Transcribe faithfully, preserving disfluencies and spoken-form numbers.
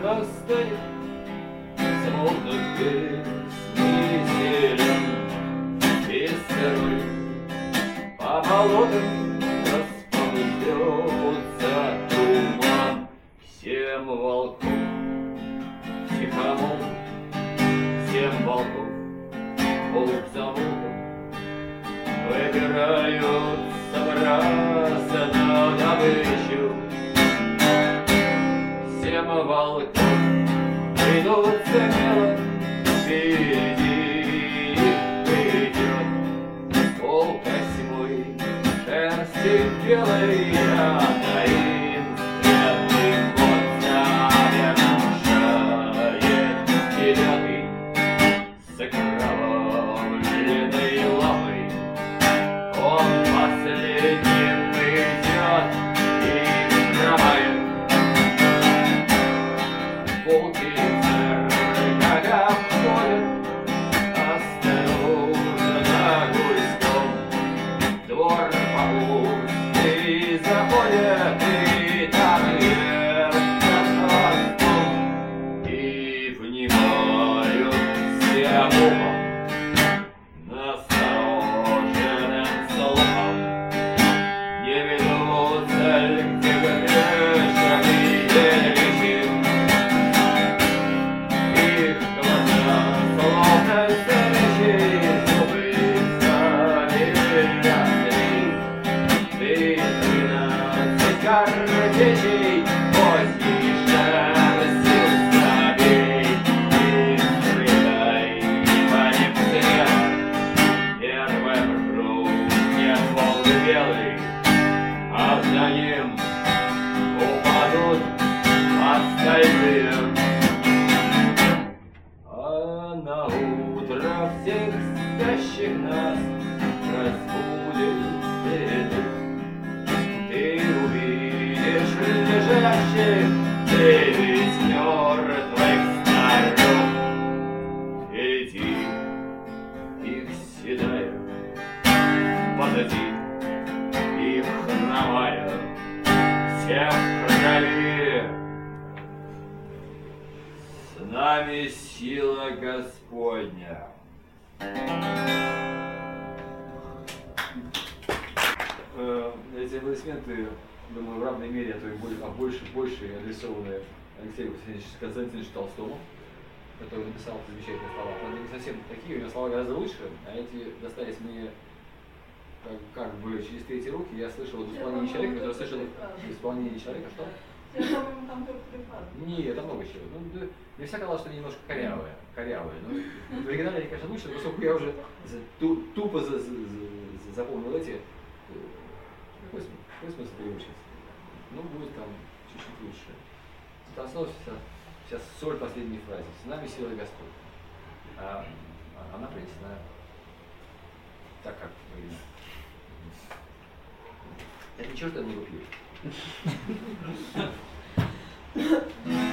настанет, смутно песни зелен, и сырой по болотам расползется туман. Всем волком тихомол, всем волков волк за волком выбираются браться на добычу. Всем волков идут смело, впереди их идет волк осьмой, шерсти белой, а таинственный ход совершает девятый с окровавленной лапой. Он последним идет и хромает. Волки как обходят осторожно гуськом двор похожий заходят, и там вертят хвостом и внимают всем ухом, настороженным слухом. Не ведутся ли где грешны речи, их глаза словно стрижи, зубы заверят. Ты тринадцать картечей поздней шерсти забей и стреляй по ним вслед. Первым рухнет волк белый, а за ним упадут остальные. А на утро всех спящих нас разбудит передых. Ты увидишь лежащих девять мертвых старух. Иди, их седая, позади их хромая, все в крови. С нами сила Господня. Эти аплодисменты, думаю, в равной мере, а то и более, а больше, больше адресованы Алексею Константиновичу Толстому, который написал замечательные слова. Правда, не совсем такие, у него слова гораздо лучше, а эти достались мне как, как бы через третьи руки. Я слышал в исполнении человека, который слышал в исполнении человека, что? Я помню, там только три фразы. Нет, там много чего. Ну, да, мне всякое казалось, что они немножко корявые. корявые. Ну, в оригинале они, конечно, лучше, поскольку я уже за, ту, тупо за, за, за, запомнил эти. Какой смысл, какой смысл переучиться? Ну, будет там чуть-чуть лучше. Это осталась вся, вся соль последней фразы. С нами сила Господь. А, а она принесена так, как в оригинале. Я ничего, что я не купил.